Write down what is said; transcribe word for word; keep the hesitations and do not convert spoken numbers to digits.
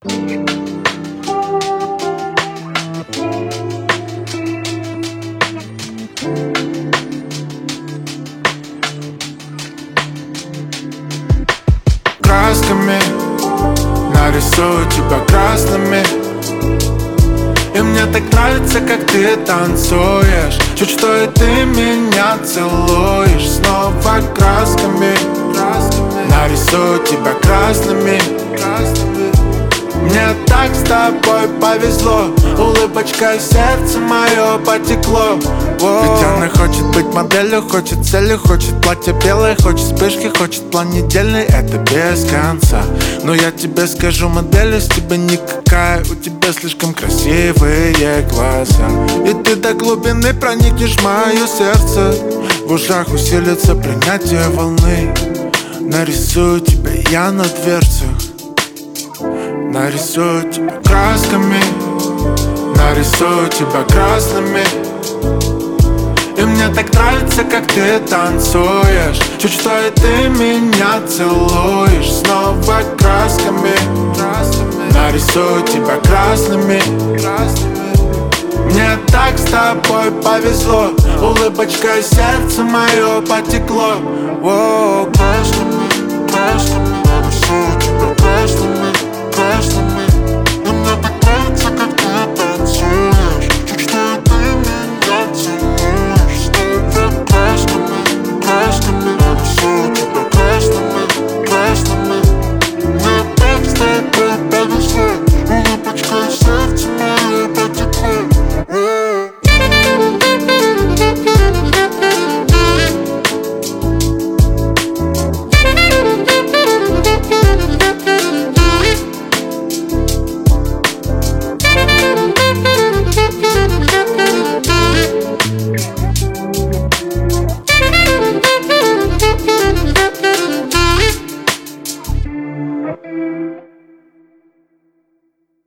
Красками нарисую тебя красными. И мне так нравится, как ты танцуешь. Чуть что и ты меня целуешь. Снова красками нарисую тебя красными. Мне так с тобой повезло. Улыбочка и сердце мое потекло. Воу. Ведь она хочет быть моделью, хочет целью, хочет платье белое, хочет вспышки, хочет план недельный, это без конца. Но я тебе скажу, модель из тебя никакая. У тебя слишком красивые глаза. И ты до глубины проникнешь в мое сердце. В ушах усилится принятие волны. Нарисую тебя я на дверцах. Нарисую тебя красками. Нарисую тебя красными. И мне так нравится, как ты танцуешь. Чуть что и ты меня целуешь. Снова красками нарисую тебя красными. Мне так с тобой повезло. Улыбочка и сердце мое потекло. Воу, красками, красками.